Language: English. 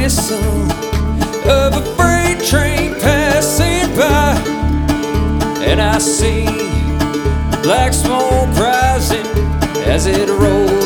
whistle of a freight train passing by, and I see black smoke rising as it rolls